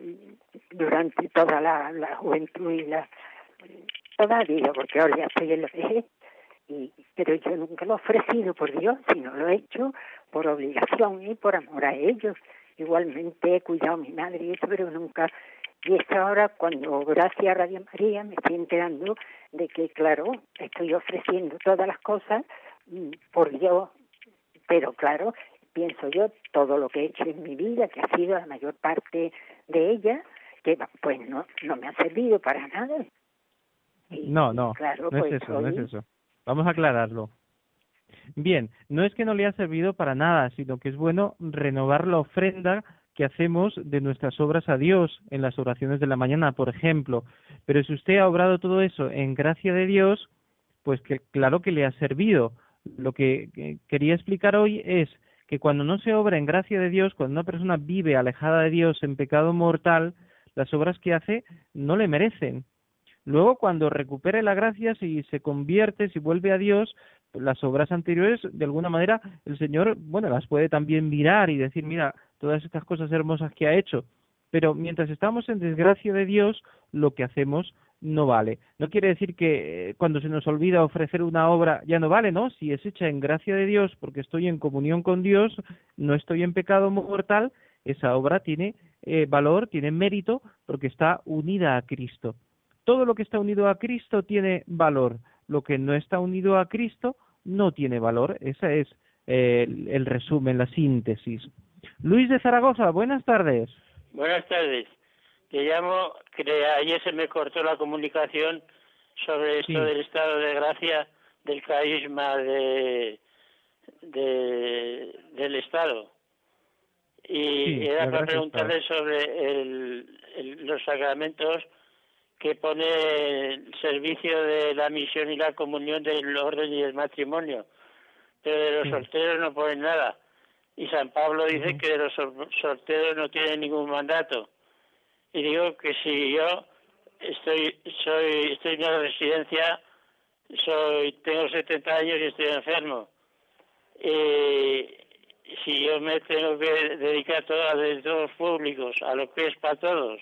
durante toda la, la juventud y la toda la vida, porque ahora ya estoy en la vejez, y, pero yo nunca lo he ofrecido por Dios, sino lo he hecho por obligación y por amor a ellos. Igualmente he cuidado a mi madre y eso, pero nunca. Y es ahora cuando, gracias a Radio María, me estoy enterando de que, claro, estoy ofreciendo todas las cosas por Dios, pero claro, pienso yo, todo lo que he hecho en mi vida, que ha sido la mayor parte de ella, que pues no, no me ha servido para nada. Y, no, no, claro, no pues es eso, hoy... no es eso. Vamos a aclararlo. Bien, no es que no le ha servido para nada, sino que es bueno renovar la ofrenda que hacemos de nuestras obras a Dios en las oraciones de la mañana, por ejemplo. Pero si usted ha obrado todo eso en gracia de Dios, pues que claro que le ha servido. Lo que, que quería explicar hoy es que cuando no se obra en gracia de Dios, cuando una persona vive alejada de Dios en pecado mortal, las obras que hace no le merecen. Luego, cuando recupere la gracia, si se convierte, si vuelve a Dios, las obras anteriores, de alguna manera, el Señor, bueno, las puede también mirar y decir, mira, todas estas cosas hermosas que ha hecho. Pero mientras estamos en desgracia de Dios, lo que hacemos no vale. No quiere decir que cuando se nos olvida ofrecer una obra ya no vale, ¿no? Si es hecha en gracia de Dios, porque estoy en comunión con Dios, no estoy en pecado mortal, esa obra tiene eh, valor, tiene mérito, porque está unida a Cristo. Todo lo que está unido a Cristo tiene valor. Lo que no está unido a Cristo no tiene valor. Ese es eh, el, el resumen, la síntesis. Luis de Zaragoza, buenas tardes. Buenas tardes. Te llamo, que ayer se me cortó la comunicación sobre esto sí. del estado de gracia del carisma de, de del Estado. Y sí, era para preguntarle sobre el, el, los sacramentos que pone el servicio de la misión y la comunión del orden y del matrimonio, pero de los sí. solteros no ponen nada. Y San Pablo dice uh-huh. que de los solteros no tiene ningún mandato. Y digo que si yo estoy soy estoy en una residencia soy tengo setenta años y estoy enfermo. Eh, si yo me tengo que dedicar todo a los todos públicos, a lo que es para todos.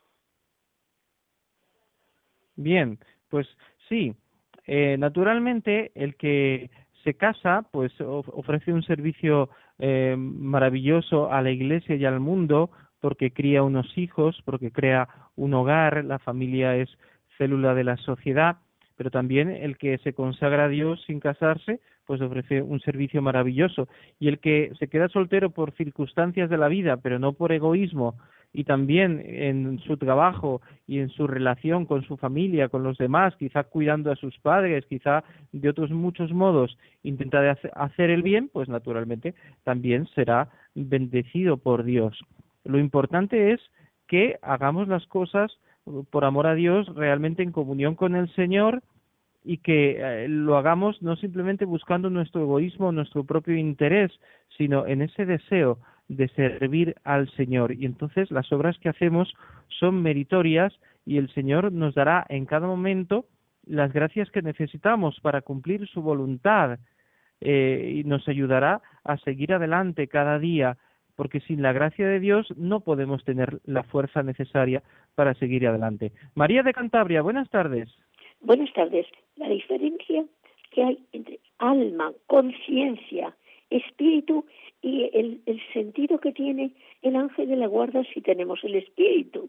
Bien, pues sí, eh, naturalmente el que se casa pues ofrece un servicio eh, maravilloso a la Iglesia y al mundo, porque cría unos hijos, porque crea un hogar, la familia es célula de la sociedad, pero también el que se consagra a Dios sin casarse, pues ofrece un servicio maravilloso. Y el que se queda soltero por circunstancias de la vida, pero no por egoísmo, y también en su trabajo y en su relación con su familia, con los demás, quizá cuidando a sus padres, quizá de otros muchos modos, intenta de hacer el bien, pues naturalmente también será bendecido por Dios. Lo importante es que hagamos las cosas por amor a Dios, realmente en comunión con el Señor, y que eh, lo hagamos no simplemente buscando nuestro egoísmo, nuestro propio interés, sino en ese deseo de servir al Señor. Y entonces las obras que hacemos son meritorias y el Señor nos dará en cada momento las gracias que necesitamos para cumplir su voluntad, eh, y nos ayudará a seguir adelante cada día, porque sin la gracia de Dios no podemos tener la fuerza necesaria para seguir adelante. María de Cantabria, buenas tardes. Buenas tardes. La diferencia que hay entre alma, conciencia, espíritu y el, el sentido que tiene el ángel de la guarda si tenemos el espíritu.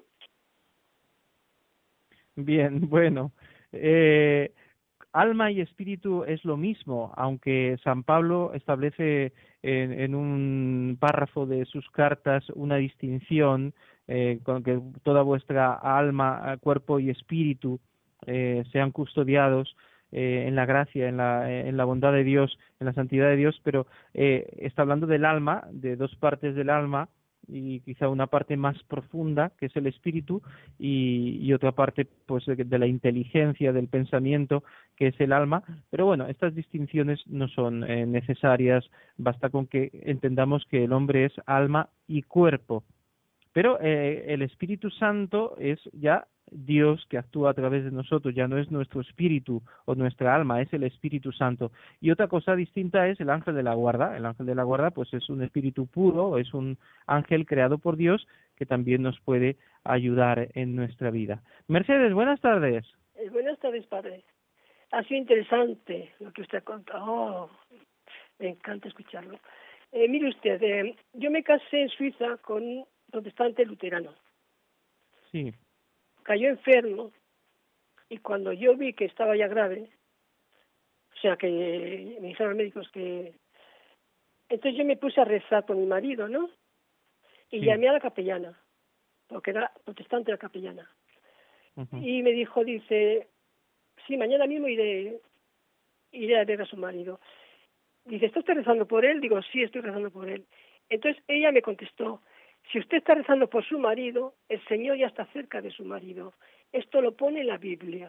Bien, bueno, eh, alma y espíritu es lo mismo, aunque San Pablo establece en, en un párrafo de sus cartas una distinción eh, con que toda vuestra alma, cuerpo y espíritu eh, sean custodiados eh, en la gracia, en la, en la bondad de Dios, en la santidad de Dios, pero eh, está hablando del alma, de dos partes del alma, y quizá una parte más profunda, que es el espíritu, y, y otra parte pues de, de la inteligencia, del pensamiento, que es el alma. Pero bueno, estas distinciones no son eh, necesarias, basta con que entendamos que el hombre es alma y cuerpo. Pero eh, el Espíritu Santo es ya Dios que actúa a través de nosotros, ya no es nuestro espíritu o nuestra alma, es el Espíritu Santo. Y otra cosa distinta es el ángel de la guarda. El ángel de la guarda pues es un espíritu puro, es un ángel creado por Dios que también nos puede ayudar en nuestra vida. Mercedes, buenas tardes. Eh, buenas tardes, padre. Ha sido interesante lo que usted ha contado. Oh, me encanta escucharlo. Eh, mire usted, eh, yo me casé en Suiza con un protestante luterano. Sí. Cayó enfermo y cuando yo vi que estaba ya grave, o sea que me dijeron los médicos que... Entonces yo me puse a rezar por mi marido, ¿no? Y sí. Llamé a la capellana, porque era protestante la capellana. Uh-huh. Y me dijo, dice, sí, mañana mismo iré, iré a ver a su marido. Dice, ¿está usted rezando por él? Digo, sí, estoy rezando por él. Entonces ella me contestó, si usted está rezando por su marido, el Señor ya está cerca de su marido. Esto lo pone en la Biblia.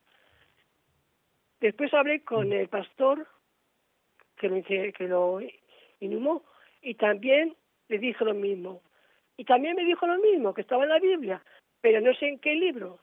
Después hablé con el pastor que lo, que lo inhumó y también le dije lo mismo. Y también me dijo lo mismo, que estaba en la Biblia, pero no sé en qué libro.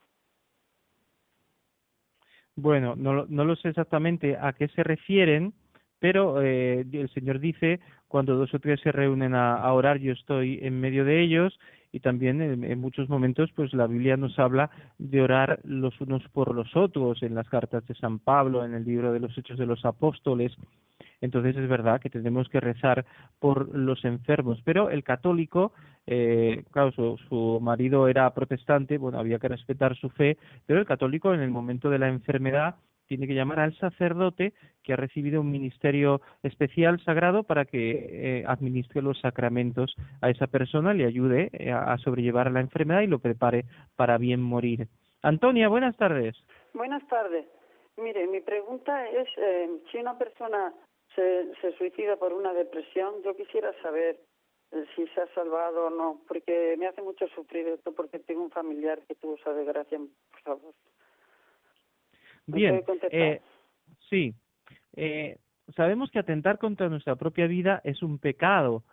Bueno, no, no lo sé exactamente a qué se refieren, pero eh, el Señor dice, cuando dos o tres se reúnen a, a orar, yo estoy en medio de ellos, y también en, en muchos momentos pues la Biblia nos habla de orar los unos por los otros, en las cartas de San Pablo, en el libro de los Hechos de los Apóstoles. Entonces es verdad que tenemos que rezar por los enfermos, pero el católico, eh, claro, su, su marido era protestante, bueno, había que respetar su fe, pero el católico en el momento de la enfermedad tiene que llamar al sacerdote que ha recibido un ministerio especial sagrado para que eh, administre los sacramentos a esa persona, le ayude eh, a sobrellevar la enfermedad y lo prepare para bien morir. Antonia, buenas tardes. Buenas tardes. Mire, mi pregunta es, eh, si una persona se, se suicida por una depresión, yo quisiera saber eh, si se ha salvado o no, porque me hace mucho sufrir esto, porque tengo un familiar que tuvo esa desgracia, por favor. Bien, eh, sí, eh, sabemos que atentar contra nuestra propia vida es un pecado,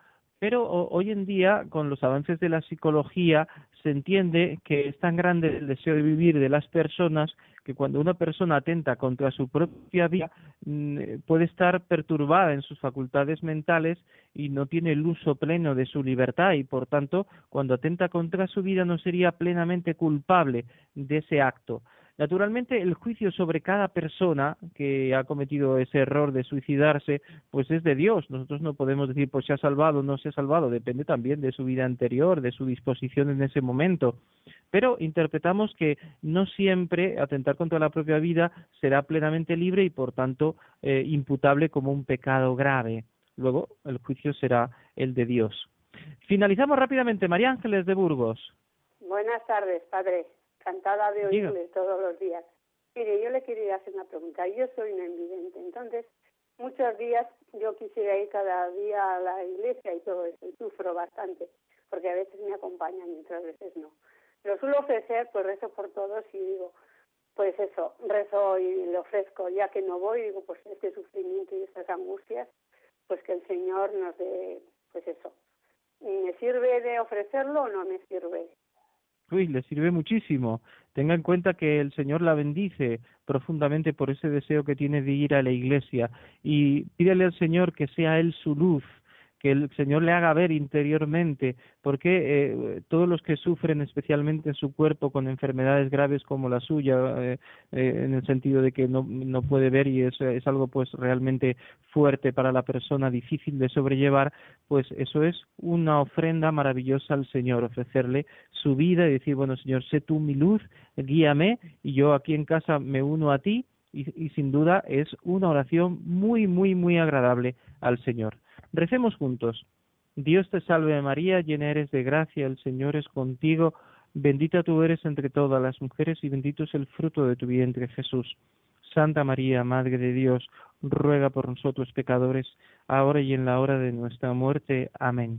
Pero o, hoy en día, con los avances de la psicología, se entiende que es tan grande el deseo de vivir de las personas que cuando una persona atenta contra su propia vida puede estar perturbada en sus facultades mentales y no tiene el uso pleno de su libertad y, por tanto, cuando atenta contra su vida no sería plenamente culpable de ese acto. Naturalmente, el juicio sobre cada persona que ha cometido ese error de suicidarse, pues es de Dios. Nosotros no podemos decir, pues se ha salvado o no se ha salvado. Depende también de su vida anterior, de su disposición en ese momento. Pero interpretamos que no siempre atentar contra la propia vida será plenamente libre y, por tanto, eh, imputable como un pecado grave. Luego, el juicio será el de Dios. Finalizamos rápidamente. María Ángeles de Burgos. Buenas tardes, padre. Encantada de oírle Diga. todos los días. Mire, yo le quería hacer una pregunta. Yo soy una invidente, entonces muchos días yo quisiera ir cada día a la iglesia y todo eso, y sufro bastante, porque a veces me acompañan y otras veces no. Lo suelo ofrecer, pues rezo por todos y digo, pues eso, rezo y le ofrezco, ya que no voy, digo, pues este sufrimiento y estas angustias, pues que el Señor nos dé, pues eso. ¿Me sirve de ofrecerlo o no me sirve? Uy, le sirve muchísimo. Tenga en cuenta que el Señor la bendice profundamente por ese deseo que tiene de ir a la iglesia y pídele al Señor que sea Él su luz, que el Señor le haga ver interiormente, porque eh, todos los que sufren especialmente en su cuerpo con enfermedades graves como la suya, eh, eh, en el sentido de que no, no puede ver y es, es algo pues realmente fuerte para la persona, difícil de sobrellevar, pues eso es una ofrenda maravillosa al Señor, ofrecerle su vida y decir, bueno Señor, sé tú mi luz, guíame y yo aquí en casa me uno a ti y, y sin duda es una oración muy, muy, muy agradable al Señor. Recemos juntos. Dios te salve María, llena eres de gracia, el Señor es contigo, bendita tú eres entre todas las mujeres y bendito es el fruto de tu vientre Jesús. Santa María, Madre de Dios, ruega por nosotros pecadores, ahora y en la hora de nuestra muerte. Amén.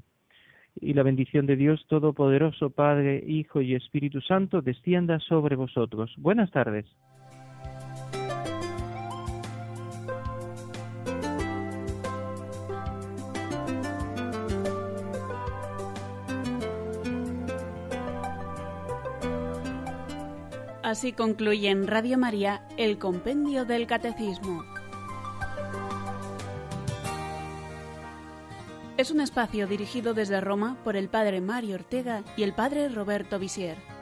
Y la bendición de Dios Todopoderoso, Padre, Hijo y Espíritu Santo, descienda sobre vosotros. Buenas tardes. Así concluye en Radio María el Compendio del Catecismo. Es un espacio dirigido desde Roma por el Padre Mario Ortega y el Padre Roberto Visier.